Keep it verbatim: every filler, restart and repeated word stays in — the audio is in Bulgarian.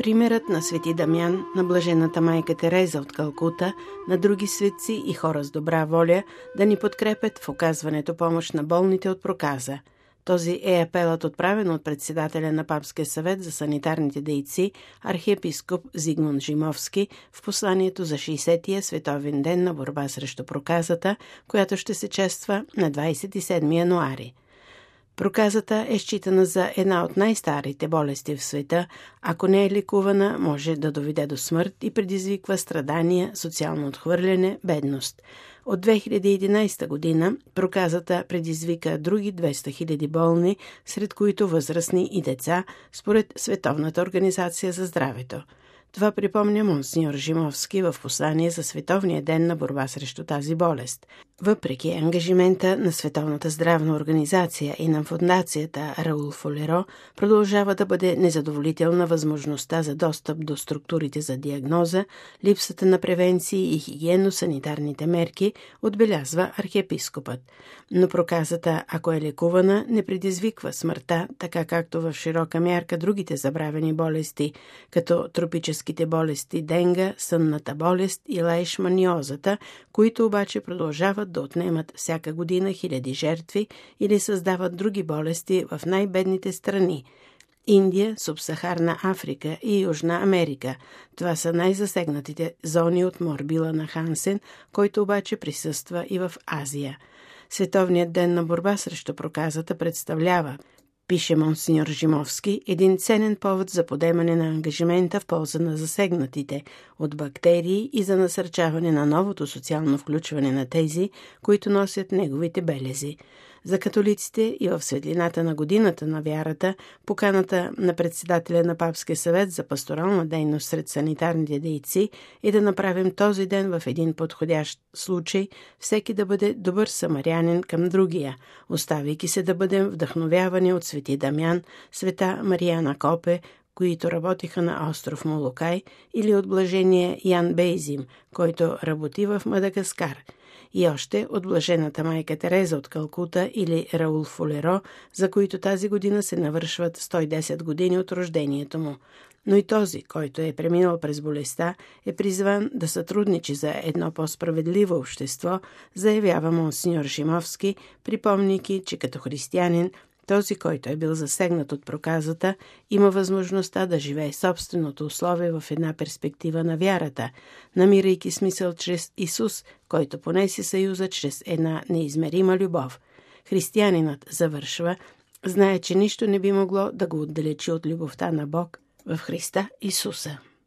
Примерът на свети Дамян, на блажената майка Тереза от Калкута, на други светци и хора с добра воля да ни подкрепят в оказването помощ на болните от проказа. Този е апелът, отправен от председателя на Папския съвет за санитарните дейци, архиепископ Зигмунд Жимовски, в посланието за шейсетия световен ден на борба срещу проказата, която ще се чества на двадесет и седми януари. Проказата е считана за една от най-старите болести в света. Ако не е лекувана, може да доведе до смърт и предизвиква страдания, социално отхвърляне, бедност. От две хиляди и единадесета година проказата предизвика други двеста хиляди болни, сред които възрастни и деца, според Световната организация за здравето. Това припомня монсеньор Жимовски в послание за Световния ден на борба срещу тази болест. Въпреки ангажимента на Световната здравна организация и на фондацията Раул Фолеро, продължава да бъде незадоволителна възможността за достъп до структурите за диагноза, липсата на превенции и хигиенно-санитарните мерки, отбелязва архиепископът. Но проказата, ако е лекувана, не предизвиква смъртта, така както в широка мярка другите забравени болести, като тропическите болести денга, сънната болест и лайшманиозата, които обаче продължават да отнемат всяка година хиляди жертви или създават други болести в най-бедните страни – Индия, Субсахарна Африка и Южна Америка. Това са най-засегнатите зони от морбила на Хансен, който обаче присъства и в Азия. Световният ден на борба срещу проказата представлява, пише монсеньор Жимовски, един ценен повод за подемане на ангажимента в полза на засегнатите от бактерии и за насърчаване на новото социално включване на тези, които носят неговите белези. За католиците и в светлината на годината на вярата, поканата на председателя на Папския съвет за пасторална дейност сред санитарните дейци е да направим този ден в един подходящ случай, всеки да бъде добър самарянин към другия, оставяйки се да бъдем вдъхновявани от свети Дамян, света Мариана Копе, които работиха на остров Молокай, или от блажения Ян Бейзим, който работи в Мадагаскар, и още от блажената майка Тереза от Калкута или Раул Фолеро, за които тази година се навършват сто и десет години от рождението му. Но и този, който е преминал през болестта, е призван да сътрудничи за едно по-справедливо общество, заявява монсеньор Жимовски, припомняйки, че като християнин този, който е бил засегнат от проказата, има възможността да живее собственото условие в една перспектива на вярата, намирайки смисъл чрез Исус, който понеси съюза чрез една неизмерима любов. Християнинът завършва, знае, че нищо не би могло да го отдалечи от любовта на Бог в Христа Исуса.